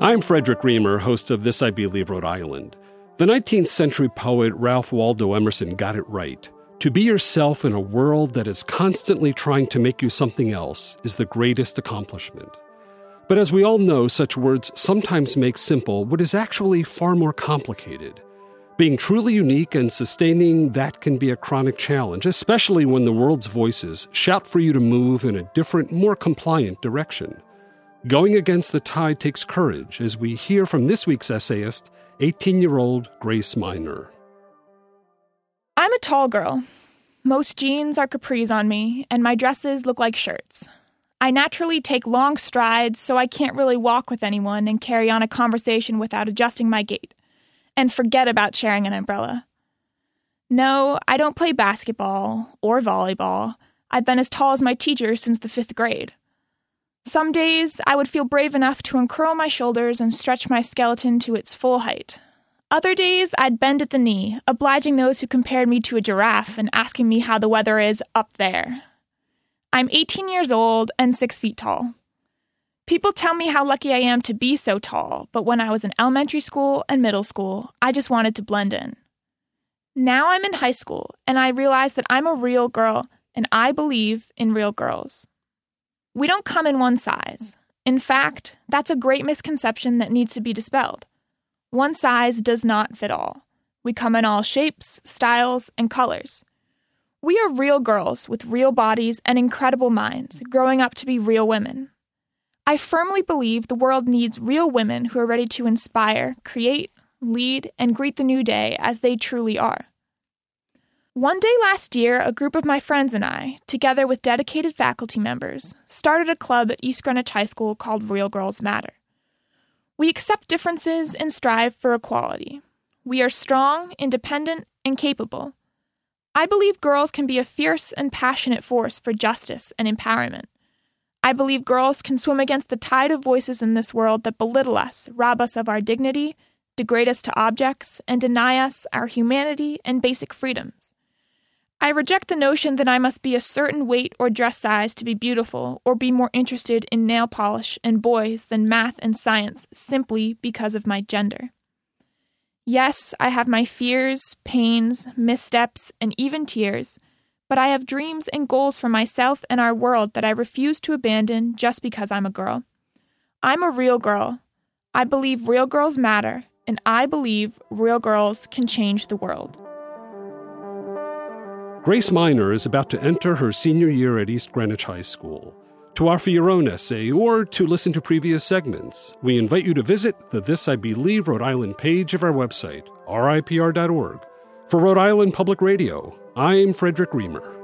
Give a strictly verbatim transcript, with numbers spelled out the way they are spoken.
I'm Frederick Reamer, host of This I Believe Rhode Island. The nineteenth century poet Ralph Waldo Emerson got it right. To be yourself in a world that is constantly trying to make you something else is the greatest accomplishment. But as we all know, such words sometimes make simple what is actually far more complicated. Being truly unique and sustaining that can be a chronic challenge, especially when the world's voices shout for you to move in a different, more compliant direction. Going against the tide takes courage, as we hear from this week's essayist, eighteen-year-old Grace Minor. I'm a tall girl. Most jeans are capris on me, and my dresses look like shirts. I naturally take long strides, so I can't really walk with anyone and carry on a conversation without adjusting my gait, and forget about sharing an umbrella. No, I don't play basketball or volleyball. I've been as tall as my teacher since the fifth grade. Some days, I would feel brave enough to uncurl my shoulders and stretch my skeleton to its full height. Other days, I'd bend at the knee, obliging those who compared me to a giraffe and asking me how the weather is up there. I'm eighteen years old and six feet tall. People tell me how lucky I am to be so tall, but when I was in elementary school and middle school, I just wanted to blend in. Now I'm in high school, and I realize that I'm a real girl, and I believe in real girls. We don't come in one size. In fact, that's a great misconception that needs to be dispelled. One size does not fit all. We come in all shapes, styles, and colors. We are real girls with real bodies and incredible minds, growing up to be real women. I firmly believe the world needs real women who are ready to inspire, create, lead, and greet the new day as they truly are. One day last year, a group of my friends and I, together with dedicated faculty members, started a club at East Greenwich High School called Real Girls Matter. We accept differences and strive for equality. We are strong, independent, and capable. I believe girls can be a fierce and passionate force for justice and empowerment. I believe girls can swim against the tide of voices in this world that belittle us, rob us of our dignity, degrade us to objects, and deny us our humanity and basic freedoms. I reject the notion that I must be a certain weight or dress size to be beautiful or be more interested in nail polish and boys than math and science simply because of my gender. Yes, I have my fears, pains, missteps, and even tears, but I have dreams and goals for myself and our world that I refuse to abandon just because I'm a girl. I'm a real girl. I believe real girls matter, and I believe real girls can change the world. Grace Minor is about to enter her senior year at East Greenwich High School. To offer your own essay or to listen to previous segments, we invite you to visit the This I Believe Rhode Island page of our website, R I P R dot org. For Rhode Island Public Radio, I'm Frederick Reamer.